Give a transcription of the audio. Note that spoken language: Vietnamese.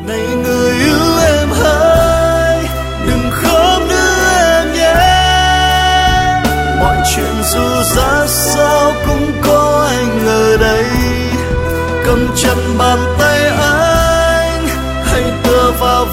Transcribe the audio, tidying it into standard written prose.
Này người yêu em hỡi, đừng khóc nữa em nhé. Mọi chuyện dù ra sao cũng có anh ở đây, cầm chặt bàn tay anh, hãy tựa vào